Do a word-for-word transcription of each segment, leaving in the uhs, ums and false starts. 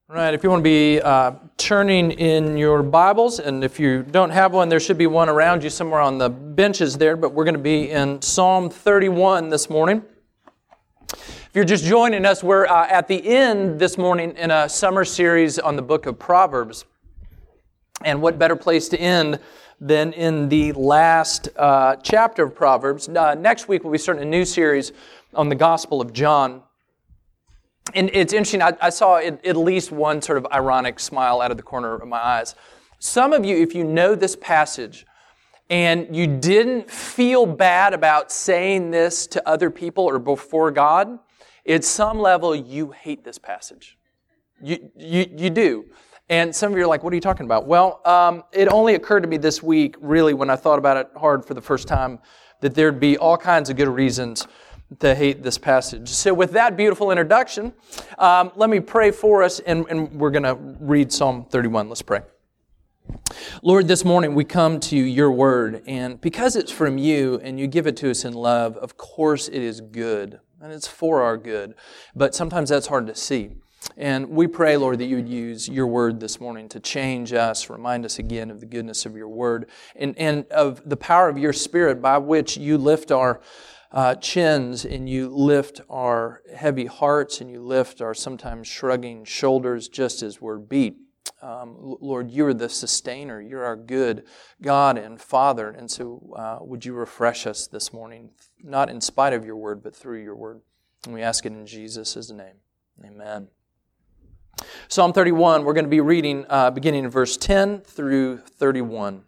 Right, if you want to be uh, turning in your Bibles, and if you don't have one, there should be one around you somewhere on the benches there, but we're going to be in Psalm thirty-one this morning. If you're just joining us, we're uh, at the end this morning in a summer series on the book of Proverbs. And what better place to end than in the last uh, chapter of Proverbs. Uh, next week we'll be starting a new series on the Gospel of John. And it's interesting, I, I saw at, at least one sort of ironic smile out of the corner of my eyes. Some of you, if you know this passage and you didn't feel bad about saying this to other people or before God, at some level you hate this passage. You, you, you do. And some of you are like, what are you talking about? Well, um, it only occurred to me this week, really, when I thought about it hard for the first time, that there'd be all kinds of good reasons to hate this passage. So with that beautiful introduction, um, let me pray for us, and, and we're going to read Psalm thirty-one. Let's pray. Lord, this morning we come to your word, and because it's from you and you give it to us in love, of course it is good, and it's for our good, but sometimes that's hard to see. And we pray, Lord, that you would use your word this morning to change us, remind us again of the goodness of your word, and, and of the power of your Spirit by which you lift our Uh, chins, and you lift our heavy hearts, and you lift our sometimes shrugging shoulders just as we're beat. Um, Lord, you are the sustainer. You're our good God and Father. And so uh, would you refresh us this morning, not in spite of your word, but through your word. And we ask it in Jesus' name. Amen. Psalm thirty-one, we're going to be reading uh, beginning in verse ten through thirty-one.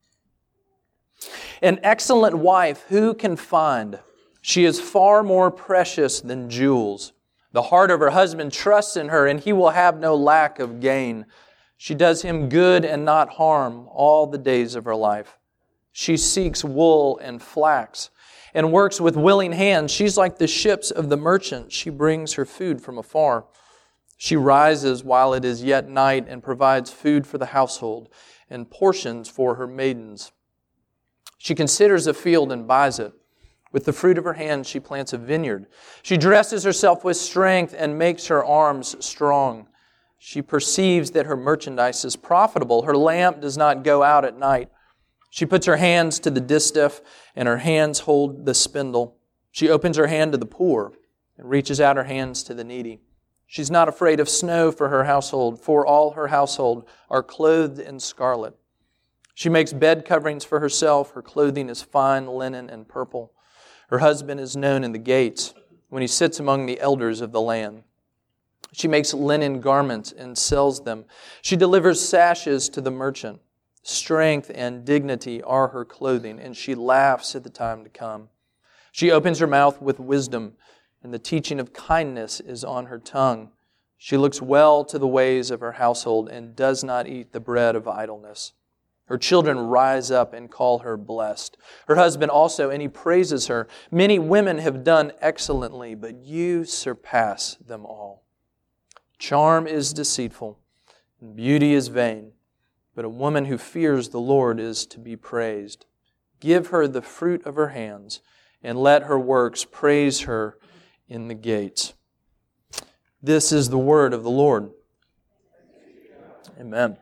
An excellent wife who can find? She is far more precious than jewels. The heart of her husband trusts in her, and he will have no lack of gain. She does him good and not harm all the days of her life. She seeks wool and flax and works with willing hands. She's like the ships of the merchant. She brings her food from afar. She rises while it is yet night and provides food for the household and portions for her maidens. She considers a field and buys it. With the fruit of her hands, she plants a vineyard. She dresses herself with strength and makes her arms strong. She perceives that her merchandise is profitable. Her lamp does not go out at night. She puts her hands to the distaff, and her hands hold the spindle. She opens her hand to the poor and reaches out her hands to the needy. She's not afraid of snow for her household, for all her household are clothed in scarlet. She makes bed coverings for herself. Her clothing is fine linen and purple. Her husband is known in the gates when he sits among the elders of the land. She makes linen garments and sells them. She delivers sashes to the merchant. Strength and dignity are her clothing, and she laughs at the time to come. She opens her mouth with wisdom, and the teaching of kindness is on her tongue. She looks well to the ways of her household and does not eat the bread of idleness. Her children rise up and call her blessed. Her husband also, and he praises her. Many women have done excellently, but you surpass them all. Charm is deceitful, and beauty is vain, but a woman who fears the Lord is to be praised. Give her the fruit of her hands, and let her works praise her in the gates. This is the word of the Lord. Amen.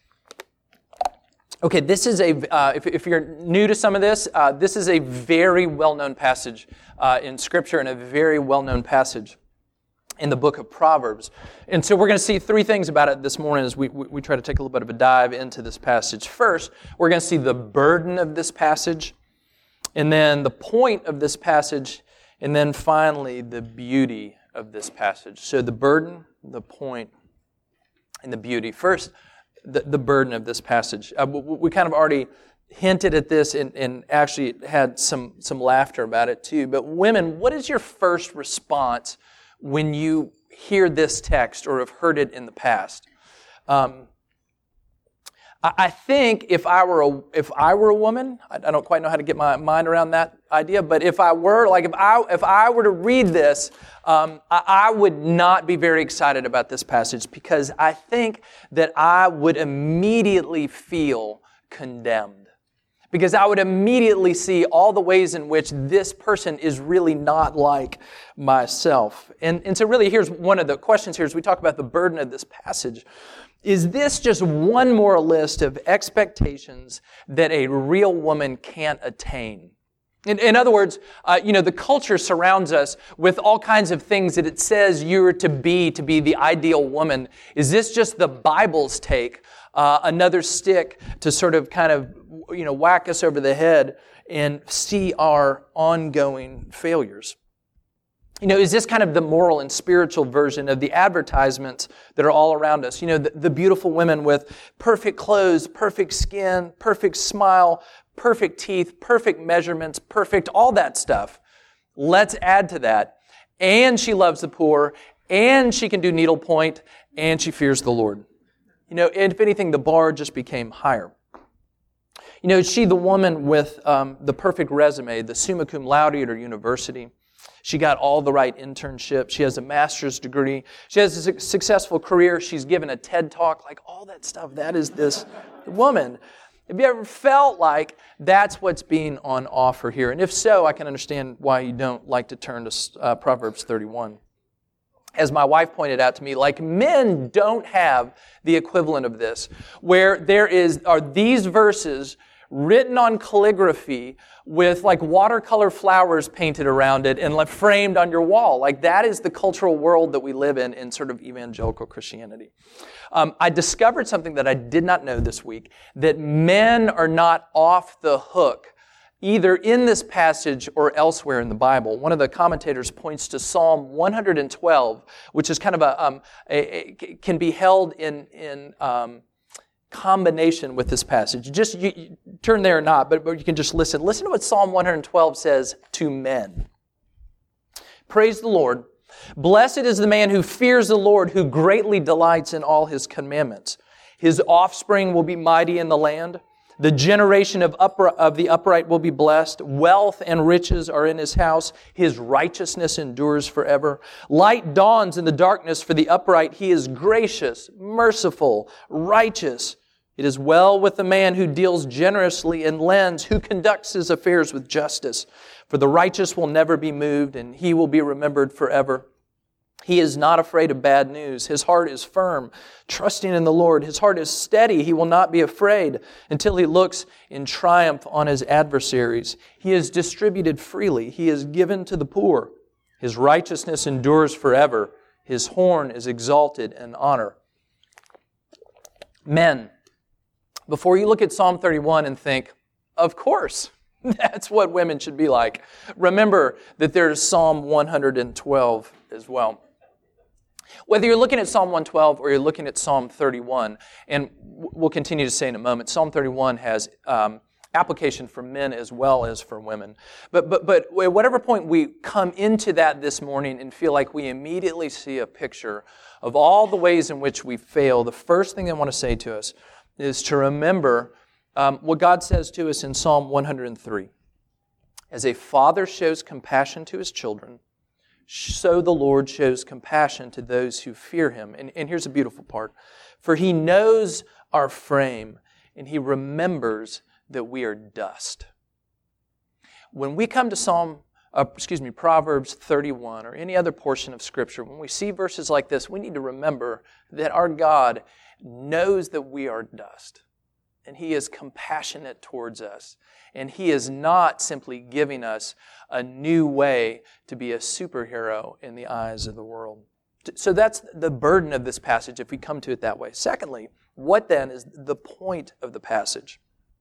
Okay, this is a, uh, if, if you're new to some of this, uh, this is a very well-known passage uh, in Scripture and a very well-known passage in the book of Proverbs. And so we're going to see three things about it this morning as we, we, we try to take a little bit of a dive into this passage. First, we're going to see the burden of this passage, and then the point of this passage, and then finally the beauty of this passage. So the burden, the point, and the beauty. First, The, the burden of this passage. Uh, we, we kind of already hinted at this and, and actually had some, some laughter about it too. But women, what is your first response when you hear this text or have heard it in the past? Um, I, I think if I were a if I were a woman, I, I don't quite know how to get my mind around that idea. But if I were like if I if I were to read this, um, I, I would not be very excited about this passage because I think that I would immediately feel condemned. because I would immediately see all the ways in which this person is really not like myself. And, and so really here's one of the questions here as we talk about the burden of this passage. Is this just one more list of expectations that a real woman can't attain? In, in other words, uh, you know, the culture surrounds us with all kinds of things that it says you're to be, to be the ideal woman. Is this just the Bible's take, uh, another stick to sort of kind of, you know, whack us over the head and see our ongoing failures? You know, is this kind of the moral and spiritual version of the advertisements that are all around us? You know, the, the beautiful women with perfect clothes, perfect skin, perfect smile, perfect teeth, perfect measurements, perfect all that stuff. Let's add to that. And she loves the poor, and she can do needlepoint, and she fears the Lord. You know, if anything, the bar just became higher. You know, is she the woman with um, the perfect resume, the summa cum laude at her university? She got all the right internships. She has a master's degree. She has a su- successful career. She's given a TED Talk. Like all that stuff, that is this woman. Have you ever felt like that's what's being on offer here? And if so, I can understand why you don't like to turn to uh, Proverbs thirty-one. As my wife pointed out to me, like men don't have the equivalent of this, where there is are these verses written on calligraphy with like watercolor flowers painted around it and like framed on your wall. Like that is the cultural world that we live in in sort of evangelical Christianity. Um, I discovered something that I did not know this week, that men are not off the hook either in this passage or elsewhere in the Bible. One of the commentators points to Psalm one hundred twelve, which is kind of a, um, a, a can be held in in um, combination with this passage. Just you, you turn there or not, but, but you can just listen. Listen to what Psalm one hundred twelve says to men. Praise the Lord. Blessed is the man who fears the Lord, who greatly delights in all his commandments. His offspring will be mighty in the land. The generation of, upri- of the upright will be blessed. Wealth and riches are in his house. His righteousness endures forever. Light dawns in the darkness for the upright. He is gracious, merciful, righteous. It is well with the man who deals generously and lends, who conducts his affairs with justice. For the righteous will never be moved, and he will be remembered forever. He is not afraid of bad news. His heart is firm, trusting in the Lord. His heart is steady. He will not be afraid until he looks in triumph on his adversaries. He is distributed freely. He is given to the poor. His righteousness endures forever. His horn is exalted in honor. Men, before you look at Psalm thirty-one and think, of course, that's what women should be like, remember that there's Psalm one hundred twelve as well. Whether you're looking at Psalm one twelve or you're looking at Psalm thirty-one, and we'll continue to say in a moment, Psalm thirty-one has um, application for men as well as for women. But but but at whatever point we come into that this morning and feel like we immediately see a picture of all the ways in which we fail, the first thing I want to say to us is to remember um, what God says to us in Psalm one hundred three. As a father shows compassion to his children, so the Lord shows compassion to those who fear him. And, and here's a beautiful part. For he knows our frame, and he remembers that we are dust. When we come to Psalm, uh, excuse me, Proverbs thirty-one or any other portion of Scripture, when we see verses like this, we need to remember that our God knows that we are dust. And he is compassionate towards us. And he is not simply giving us a new way to be a superhero in the eyes of the world. So that's the burden of this passage if we come to it that way. Secondly, what then is the point of the passage?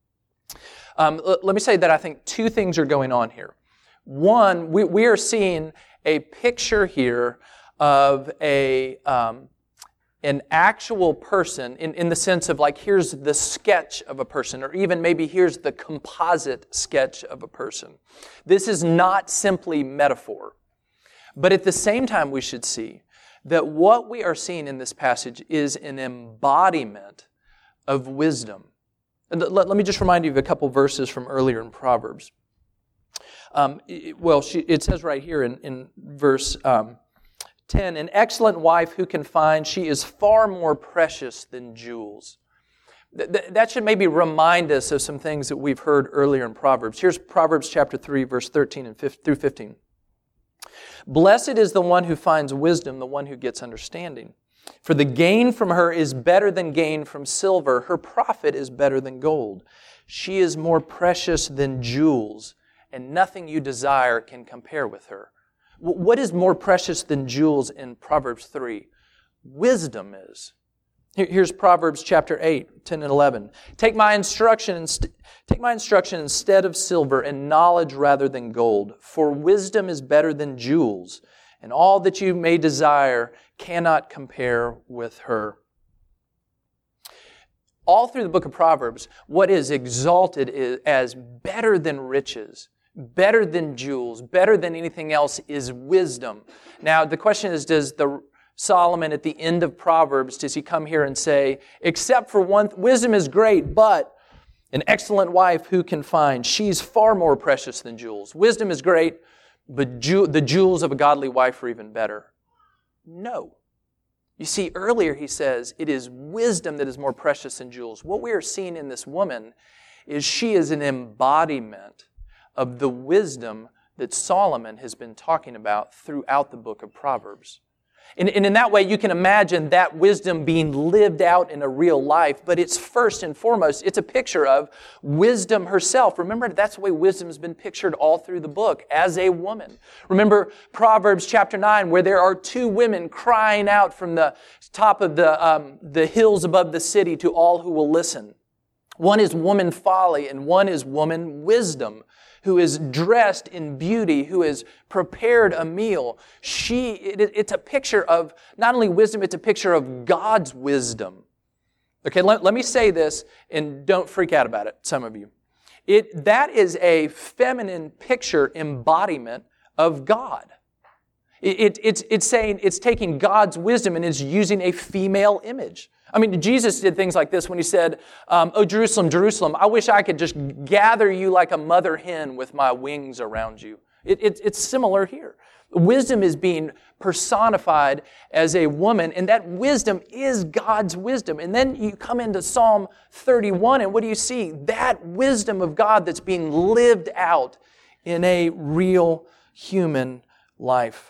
Um, let me say that I think two things are going on here. One, we, we are seeing a picture here of a... Um, an actual person in, in the sense of like, here's the sketch of a person, or even maybe here's the composite sketch of a person. This is not simply metaphor. But at the same time, we should see that what we are seeing in this passage is an embodiment of wisdom. And let, let me just remind you of a couple verses from earlier in Proverbs. Um, it, well, she, it says right here in, in verse... Um, ten, an excellent wife who can find, she is far more precious than jewels. Th- th- that should maybe remind us of some things that we've heard earlier in Proverbs. Here's Proverbs chapter three, verse thirteen and through fifteen. Blessed is the one who finds wisdom, the one who gets understanding. For the gain from her is better than gain from silver. Her profit is better than gold. She is more precious than jewels, and nothing you desire can compare with her. W- what is more precious than jewels in Proverbs three? Wisdom is. Here- Here's Proverbs chapter eight, ten and eleven. Take my instruction inst- take my instruction instead of silver, and knowledge rather than gold. For wisdom is better than jewels, and all that you may desire cannot compare with her. All through the book of Proverbs, what is exalted is, as better than riches, better than jewels, better than anything else is wisdom. Now, the question is, does the Solomon at the end of Proverbs, does he come here and say, except for one, wisdom is great, but an excellent wife who can find? She's far more precious than jewels. Wisdom is great, but ju- the jewels of a godly wife are even better. No. You see, earlier he says, it is wisdom that is more precious than jewels. What we are seeing in this woman is she is an embodiment of the wisdom that Solomon has been talking about throughout the book of Proverbs. And, and in that way, you can imagine that wisdom being lived out in a real life, but it's first and foremost, it's a picture of wisdom herself. Remember, that's the way wisdom has been pictured all through the book, as a woman. Remember Proverbs chapter nine, where there are two women crying out from the top of the, um, the hills above the city to all who will listen. One is woman folly, and one is woman wisdom, who is dressed in beauty, who has prepared a meal. She, it, it's a picture of not only wisdom, it's a picture of God's wisdom. Okay, let, let me say this, and don't freak out about it, some of you. It, that is a feminine picture embodiment of God. It, it, it's, it's saying, it's taking God's wisdom and it's using a female image. I mean, Jesus did things like this when he said, um, "Oh, Jerusalem, Jerusalem, I wish I could just gather you like a mother hen with my wings around you." It, it, it's similar here. Wisdom is being personified as a woman, and that wisdom is God's wisdom. And then you come into Psalm thirty-one, and what do you see? That wisdom of God that's being lived out in a real human life.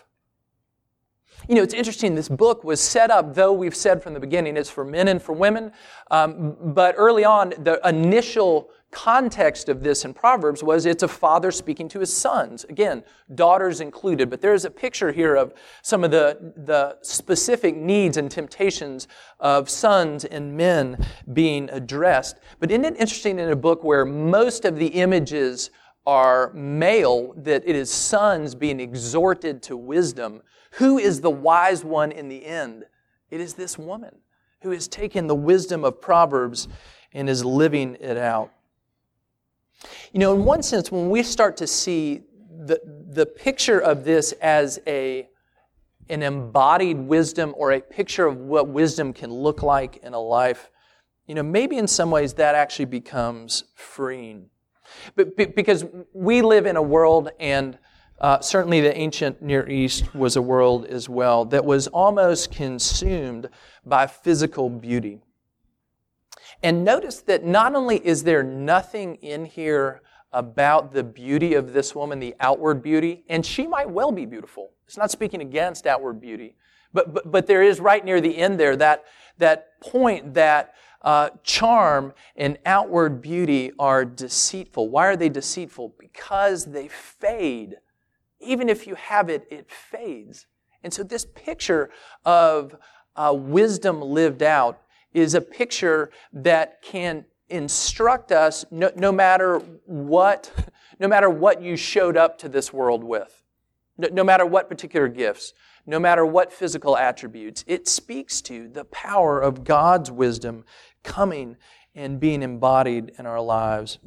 You know, it's interesting, this book was set up, though we've said from the beginning it's for men and for women, um, but early on, the initial context of this in Proverbs was it's a father speaking to his sons. Again, daughters included, but there's a picture here of some of the, the specific needs and temptations of sons and men being addressed. But isn't it interesting in a book where most of the images are male, that it is sons being exhorted to wisdom? Who is the wise one in the end? It is this woman who has taken the wisdom of Proverbs and is living it out. You know, in one sense, when we start to see the, the picture of this as a, an embodied wisdom or a picture of what wisdom can look like in a life, you know, maybe in some ways that actually becomes freeing. But because we live in a world, and Uh, certainly the ancient Near East was a world as well that was almost consumed by physical beauty. And notice that not only is there nothing in here about the beauty of this woman, the outward beauty, and she might well be beautiful. It's not speaking against outward beauty. But but, but there is right near the end there that, that point that uh, charm and outward beauty are deceitful. Why are they deceitful? Because they fade. Even if you have it, it fades. And so this picture of uh, wisdom lived out is a picture that can instruct us no, no matter what, no matter what you showed up to this world with, no, no matter what particular gifts, no matter what physical attributes. It speaks to the power of God's wisdom coming and being embodied in our lives.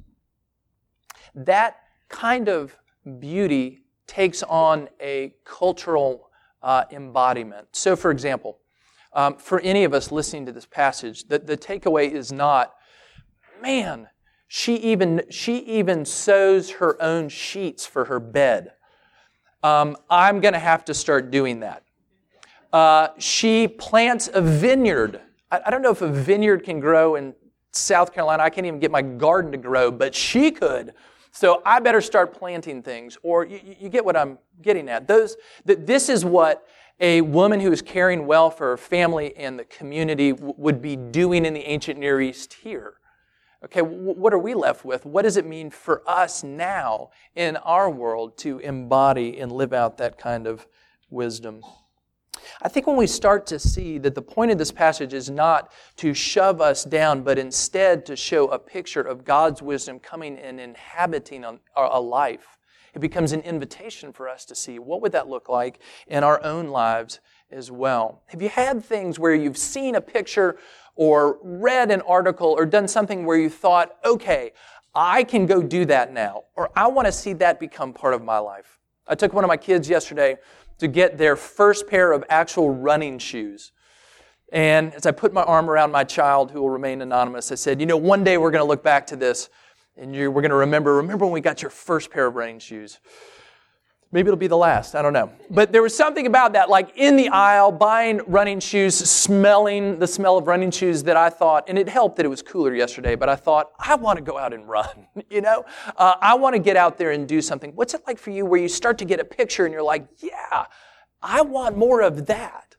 That kind of beauty takes on a cultural uh, embodiment. So, for example, um, for any of us listening to this passage, the, the takeaway is not, man, she even she even sews her own sheets for her bed. Um, I'm going to have to start doing that. Uh, she plants a vineyard. I, I don't know if a vineyard can grow in South Carolina, I can't even get my garden to grow, but she could. So I better start planting things. Or you, you get what I'm getting at. Those that this is what a woman who is caring well for her family and the community w- would be doing in the ancient Near East here. Okay, w- what are we left with? What does it mean for us now in our world to embody and live out that kind of wisdom? I think when we start to see that the point of this passage is not to shove us down, but instead to show a picture of God's wisdom coming and inhabiting a, a life, it becomes an invitation for us to see what would that look like in our own lives as well. Have you had things where you've seen a picture or read an article or done something where you thought, okay, I can go do that now, or I want to see that become part of my life? I took one of my kids yesterday to get their first pair of actual running shoes. And as I put my arm around my child, who will remain anonymous, I said, you know, one day we're going to look back to this and you're, we're going to remember, remember when we got your first pair of running shoes. Maybe it'll be the last, I don't know. But there was something about that, like in the aisle, buying running shoes, smelling the smell of running shoes that I thought, and it helped that it was cooler yesterday, but I thought, I want to go out and run, you know? Uh, I want to get out there and do something. What's it like for you where you start to get a picture and you're like, yeah, I want more of that?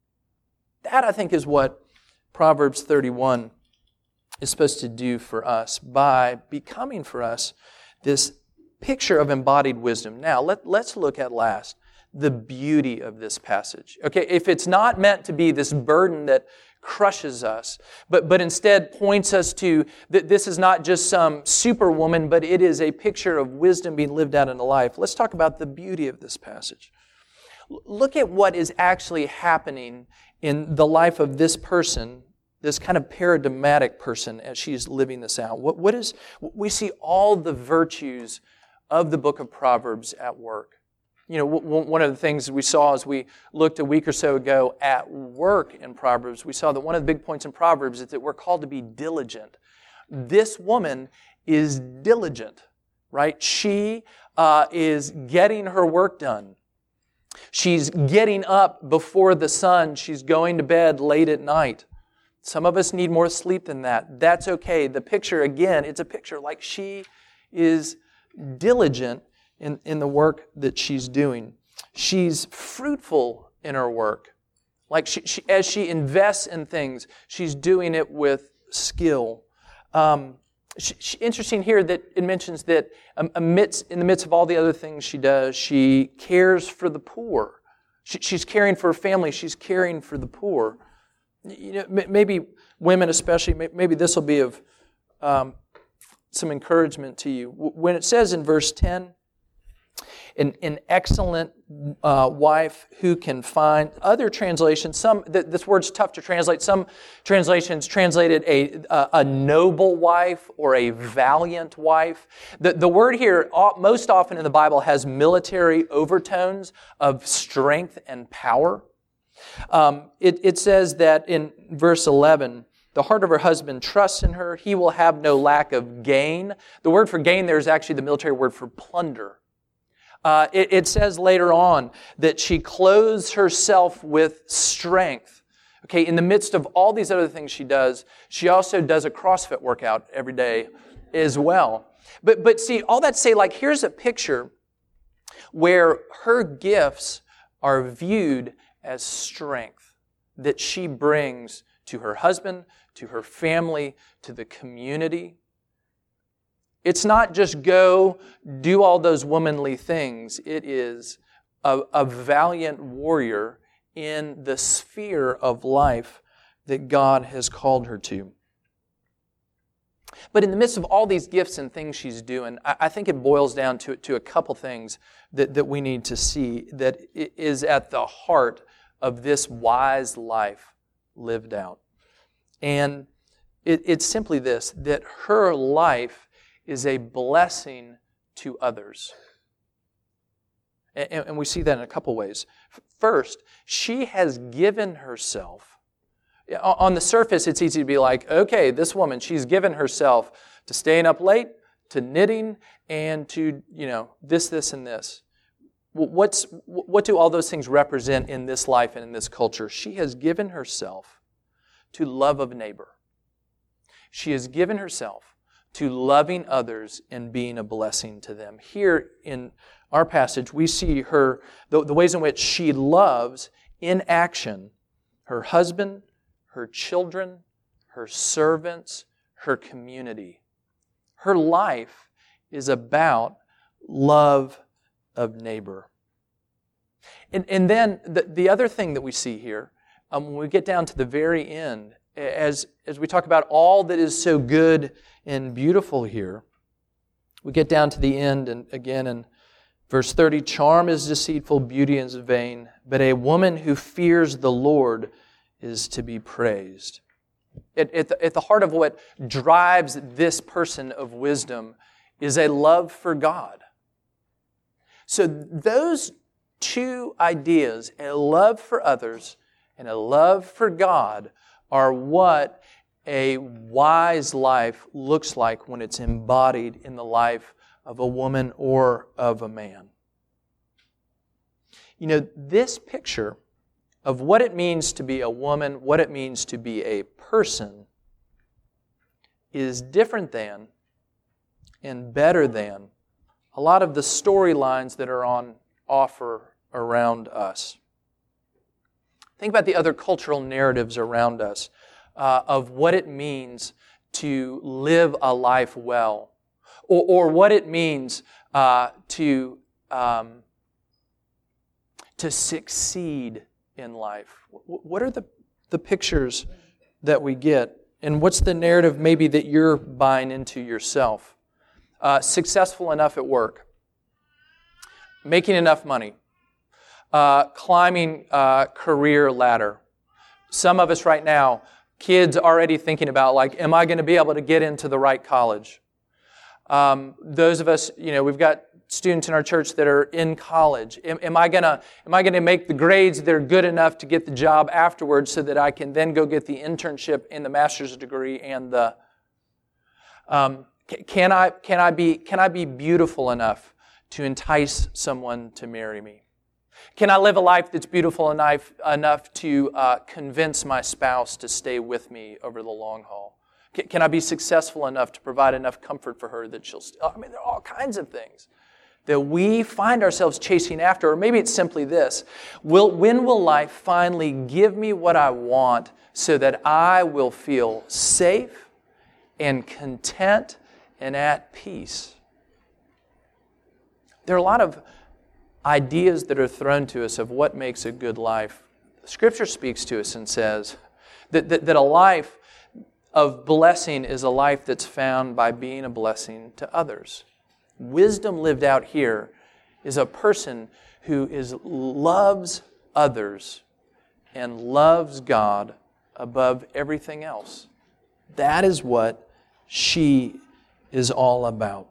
That, I think, is what Proverbs thirty-one is supposed to do for us by becoming for us this picture of embodied wisdom. Now, let, let's look at last the beauty of this passage. Okay, if it's not meant to be this burden that crushes us, but, but instead points us to that this is not just some superwoman, but it is a picture of wisdom being lived out in a life. Let's talk about the beauty of this passage. Look at what is actually happening in the life of this person, this kind of paradigmatic person as she's living this out. What, what is, we see all the virtues of the book of Proverbs at work. You know, w- one of the things we saw as we looked a week or so ago at work in Proverbs, we saw that one of the big points in Proverbs is that we're called to be diligent. This woman is diligent, right? She uh, is getting her work done. She's getting up before the sun. She's going to bed late at night. Some of us need more sleep than that. That's okay. The picture, again, it's a picture like she is diligent in, in the work that she's doing. She's fruitful in her work. Like she, she as she invests in things, she's doing it with skill. Um, she, she, interesting here that it mentions that amidst, in the midst of all the other things she does, she cares for the poor. She, she's caring for her family. She's caring for the poor. You know, maybe women especially, maybe this will be of um, some encouragement to you. When it says in verse ten, an, an excellent uh, wife who can find, other translations, some th- this word's tough to translate. Some translations translated a, a, a noble wife or a valiant wife. The, the word here most often in the Bible has military overtones of strength and power. Um, it, it says that in verse eleven, the heart of her husband trusts in her. He will have no lack of gain. The word for gain there is actually the military word for plunder. Uh, it, it says later on that she clothes herself with strength. Okay, in the midst of all these other things she does, she also does a CrossFit workout every day as well. But, but see, all that to say, like, here's a picture where her gifts are viewed as strength that she brings to her husband, to her family, to the community. It's not just go do all those womanly things. It is a, a valiant warrior in the sphere of life that God has called her to. But in the midst of all these gifts and things she's doing, I, I think it boils down to, to a couple things that, that we need to see that is at the heart of this wise life lived out. And it, it's simply this, that her life is a blessing to others. And, and we see that in a couple ways. First, she has given herself. On the surface, it's easy to be like, okay, this woman, she's given herself to staying up late, to knitting, and to, you know, this, this, and this. What's, what do all those things represent in this life and in this culture? She has given herself to love of neighbor. She has given herself to loving others and being a blessing to them. Here in our passage, we see her, the, the ways in which she loves in action her husband, her children, her servants, her community. Her life is about love of neighbor. And, and then the, the other thing that we see here, um, when we get down to the very end, as, as we talk about all that is so good and beautiful here, we get down to the end, and again in verse thirty, charm is deceitful, beauty is vain, but a woman who fears the Lord is to be praised. At, at, the, at the heart of what drives this person of wisdom is a love for God. So those two ideas, a love for others and a love for God, are what a wise life looks like when it's embodied in the life of a woman or of a man. You know, this picture of what it means to be a woman, what it means to be a person, is different than and better than a lot of the storylines that are on offer around us. Think about the other cultural narratives around us uh, of what it means to live a life well, or, or what it means uh, to um, to succeed in life. What are the, the pictures that we get? And what's the narrative maybe that you're buying into yourself? Uh, successful enough at work. Making enough money. Uh, climbing uh, career ladder. Some of us right now, kids already thinking about, like, am I going to be able to get into the right college? Um, those of us, you know, we've got students in our church that are in college. Am, am I gonna am I gonna make the grades that are good enough to get the job afterwards, so that I can then go get the internship and the master's degree and the um, can I can I be can I be beautiful enough to entice someone to marry me? Can I live a life that's beautiful enough enough to uh, convince my spouse to stay with me over the long haul? Can, can I be successful enough to provide enough comfort for her that she'll? St- I mean, there are all kinds of things that we find ourselves chasing after, or maybe it's simply this. Will, when will life finally give me what I want so that I will feel safe and content and at peace? There are a lot of ideas that are thrown to us of what makes a good life. Scripture speaks to us and says that, that, that a life of blessing is a life that's found by being a blessing to others. Wisdom lived out here is a person who is loves others and loves God above everything else. That is what she is all about.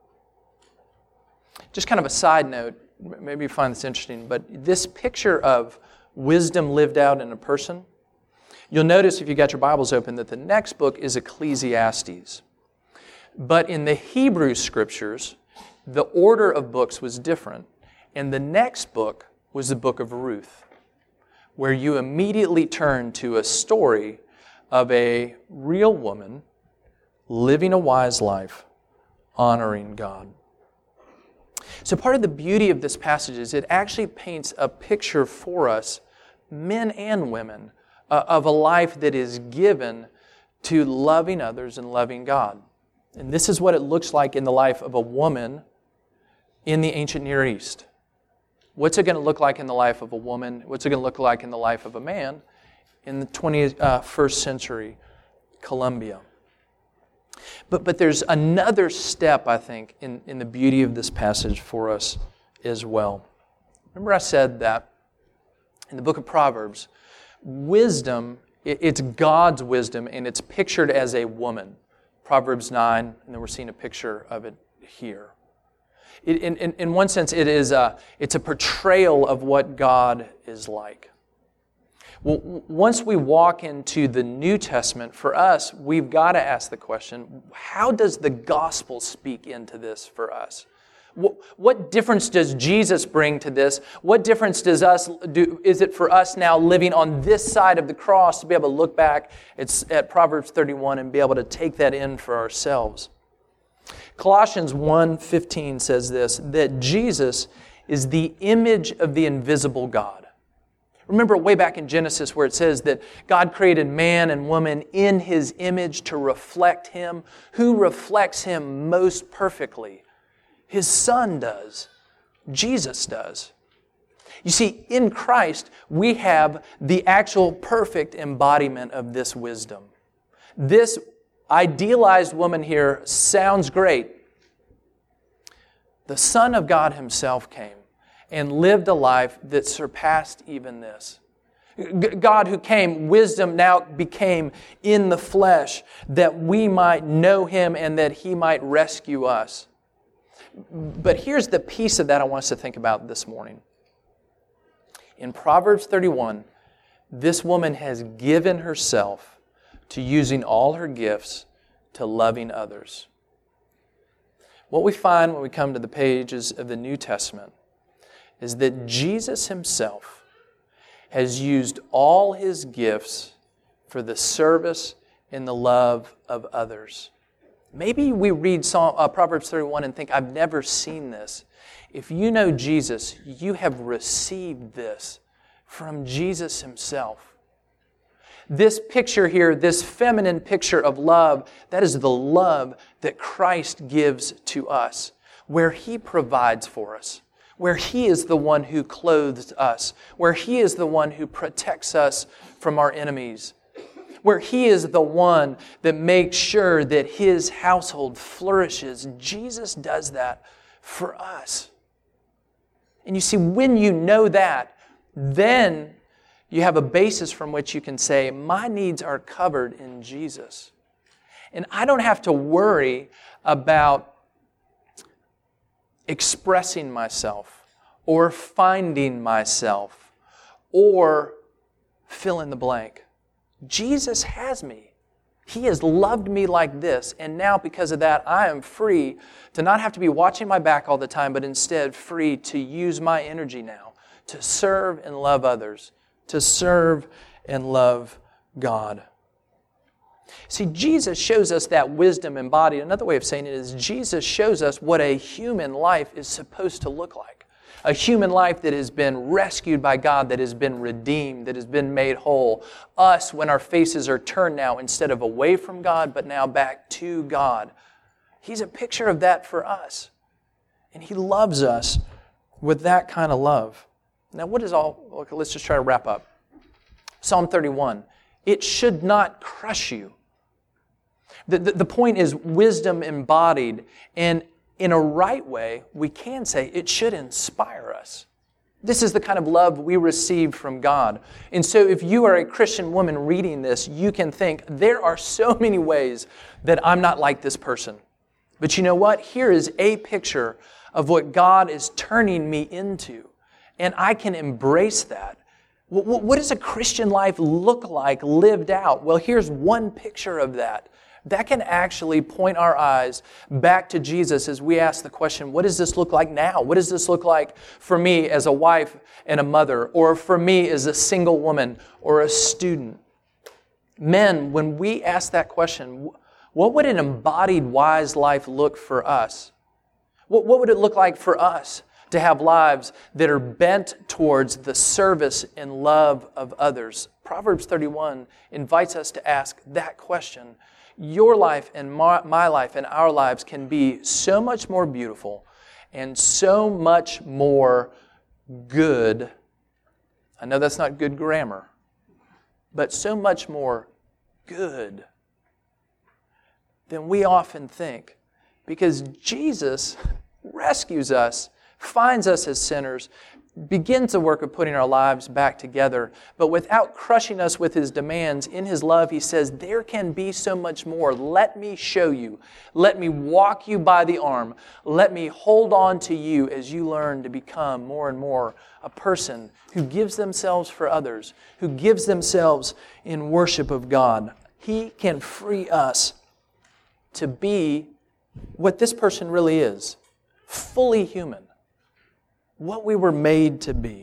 Just kind of a side note, maybe you find this interesting, but this picture of wisdom lived out in a person, you'll notice if you got your Bibles open that the next book is Ecclesiastes. But in the Hebrew Scriptures, the order of books was different. And the next book was the book of Ruth, where you immediately turn to a story of a real woman living a wise life, honoring God. So part of the beauty of this passage is it actually paints a picture for us, men and women, uh, of a life that is given to loving others and loving God. And this is what it looks like in the life of a woman in the ancient Near East. What's it going to look like in the life of a woman? What's it going to look like in the life of a man in the twenty-first century Colombia? But but there's another step, I think, in, in the beauty of this passage for us as well. Remember I said that in the book of Proverbs, wisdom, it's God's wisdom, and it's pictured as a woman. Proverbs nine, and then we're seeing a picture of it here. It, in, in, in one sense, it is a, it's a portrayal of what God is like. Well, once we walk into the New Testament, for us, we've got to ask the question, how does the gospel speak into this for us? What difference does Jesus bring to this? What difference does us do? Is it for us now living on this side of the cross to be able to look back at, at Proverbs thirty-one and be able to take that in for ourselves? Colossians one fifteen says this, that Jesus is the image of the invisible God. Remember way back in Genesis where it says that God created man and woman in His image to reflect Him. Who reflects Him most perfectly? His Son does. Jesus does. You see, in Christ, we have the actual perfect embodiment of this wisdom. This idealized woman here sounds great. The Son of God Himself came and lived a life that surpassed even this. God who came, wisdom now became in the flesh that we might know Him and that He might rescue us. But here's the piece of that I want us to think about this morning. In Proverbs thirty-one, this woman has given herself to using all her gifts to loving others. What we find when we come to the pages of the New Testament is that Jesus Himself has used all His gifts for the service and the love of others. Maybe we read Psalm, uh, Proverbs thirty-one and think, I've never seen this. If you know Jesus, you have received this from Jesus Himself. This picture here, this feminine picture of love, that is the love that Christ gives to us, where He provides for us, where He is the one who clothes us, where He is the one who protects us from our enemies, where He is the one that makes sure that His household flourishes. Jesus does that for us. And you see, when you know that, then you have a basis from which you can say, my needs are covered in Jesus. And I don't have to worry about expressing myself or finding myself or fill in the blank. Jesus has me. He has loved me like this, and now because of that, I am free to not have to be watching my back all the time, but instead free to use my energy now to serve and love others, to serve and love God. See, Jesus shows us that wisdom embodied. Another way of saying it is Jesus shows us what a human life is supposed to look like. A human life that has been rescued by God, that has been redeemed, that has been made whole. Us, when our faces are turned now, instead of away from God, but now back to God. He's a picture of that for us. And He loves us with that kind of love. Now, what is all... Okay, let's just try to wrap up. Psalm thirty-one. It should not crush you. The, the, the point is wisdom embodied, and in a right way, we can say it should inspire us. This is the kind of love we receive from God. And so if you are a Christian woman reading this, you can think, there are so many ways that I'm not like this person. But you know what? Here is a picture of what God is turning me into. And I can embrace that. What does a Christian life look like lived out? Well, here's one picture of that. That can actually point our eyes back to Jesus as we ask the question, what does this look like now? What does this look like for me as a wife and a mother, or for me as a single woman or a student? Men, when we ask that question, what would an embodied wise life look for us? What would it look like for us to have lives that are bent towards the service and love of others? Proverbs thirty-one invites us to ask that question. Your life and my, my life and our lives can be so much more beautiful and so much more good. I know that's not good grammar, but so much more good than we often think, because Jesus rescues us, finds us as sinners, begins the work of putting our lives back together, but without crushing us with His demands. In His love, He says, there can be so much more. Let me show you. Let me walk you by the arm. Let me hold on to you as you learn to become more and more a person who gives themselves for others, who gives themselves in worship of God. He can free us to be what this person really is, fully human, what we were made to be.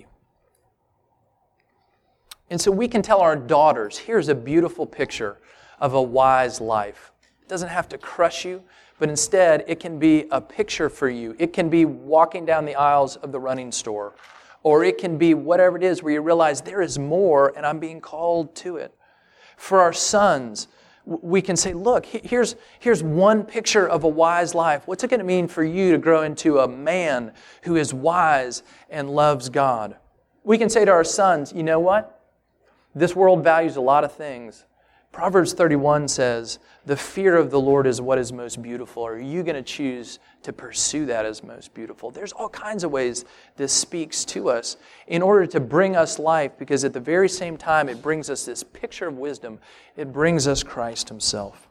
And so we can tell our daughters, here's a beautiful picture of a wise life. It doesn't have to crush you, but instead it can be a picture for you. It can be walking down the aisles of the running store, or it can be whatever it is where you realize there is more and I'm being called to it. For our sons, we can say, look, here's, here's one picture of a wise life. What's it going to mean for you to grow into a man who is wise and loves God? We can say to our sons, you know what? This world values a lot of things. Proverbs thirty-one says, the fear of the Lord is what is most beautiful. Are you going to choose to pursue that as most beautiful? There's all kinds of ways this speaks to us in order to bring us life, because at the very same time it brings us this picture of wisdom. It brings us Christ Himself.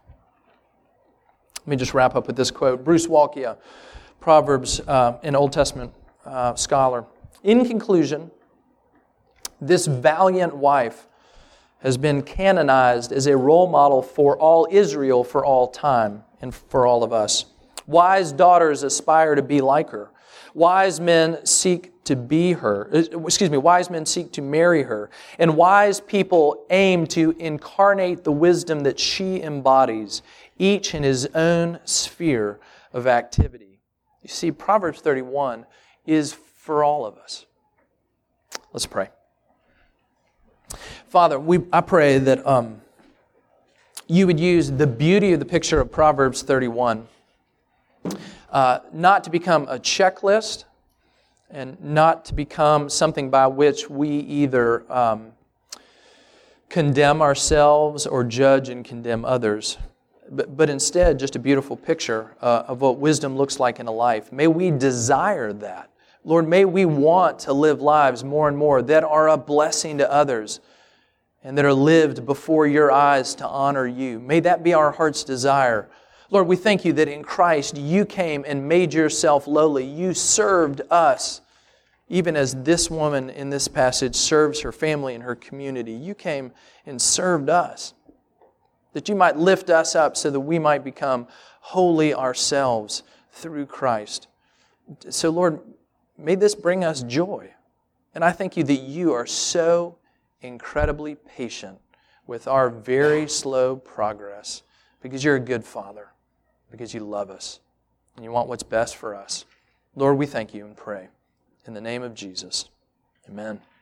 Let me just wrap up with this quote. Bruce Waltke, Proverbs, uh, an Old Testament uh, scholar. In conclusion, this valiant wife has been canonized as a role model for all Israel for all time and for all of us. Wise daughters aspire to be like her. Wise men seek to be her. Excuse me, wise men seek to marry her. And wise people aim to incarnate the wisdom that she embodies, each in his own sphere of activity. You see, Proverbs thirty-one is for all of us. Let's pray. Father, we, I pray that um, you would use the beauty of the picture of Proverbs thirty-one uh, not to become a checklist and not to become something by which we either um, condemn ourselves or judge and condemn others, but, but instead just a beautiful picture uh, of what wisdom looks like in a life. May we desire that. Lord, may we want to live lives more and more that are a blessing to others and that are lived before your eyes to honor you. May that be our heart's desire. Lord, we thank you that in Christ you came and made yourself lowly. You served us, even as this woman in this passage serves her family and her community. You came and served us, that you might lift us up so that we might become holy ourselves through Christ. So, Lord, may this bring us joy. And I thank you that you are so incredibly patient with our very slow progress, because you're a good Father, because you love us, and you want what's best for us. Lord, we thank you and pray in the name of Jesus. Amen.